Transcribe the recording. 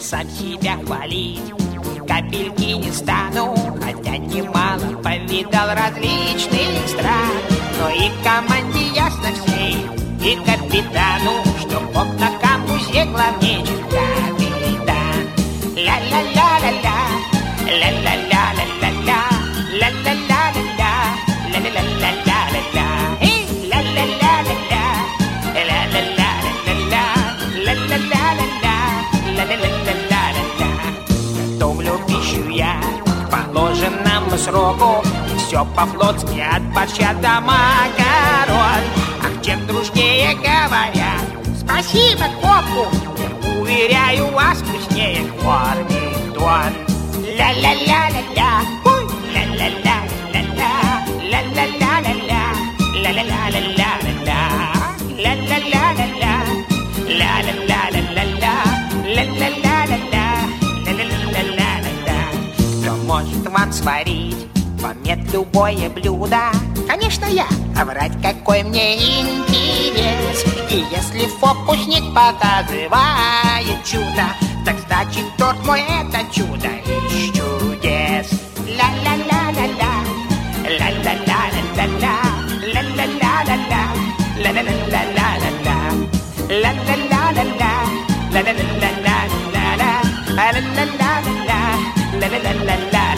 сам себя хвалить капельки не стану, хотя немало повидал различных стран. Но и команде ясно всей, и капитану, что Бог на камбузе главнее, чем капитан. Ля-ля-ля-ля-ля, ля-ля-ля-ля-ля-ля, ля-ля-ля-ля-ля, ля-ля-ля-ля-ля-ля, ля-ля-ля-ля-ля, ля-ля-ля-ля-ля, ля-ля-ля-ля-ля, ля-ля-ля-ля-ля. Готовлю пищу я к положенному сроку, все по-флотски от борща до макарон. Ах, чем дружнее говорят спасибо копу, уверяю вас, вкуснее Кормитон. Ля-ля-ля-ля-ля, ой, ля-ля-ля-ля-ля, ля-ля-ля-ля-ля, ля-ля-ля-ля-ля-ля, ля-ля-ля-ля-ля, ля-ля-ля-ля-ля-ля, ля-ля-ля-ля-ля, ля-ля-ля-ля-ля. Кто может вам сварить помет любое блюдо? Конечно, я. А врать какой мне интерес? И если фокусник показывает чудо, так значит торт мой это чудо из чудес. Ля-ля-ля-ля-ля, ля-ля-ля-ля-ля, ля-ля-ля-ля-ля, ля-ля-ля-ля-ля-ля, ля-ля-ля-ля-ля, ля-ля-ля-ля-ля-ля, ля-ля-ля-ля-ля, ля-ля-ля-ля-ля.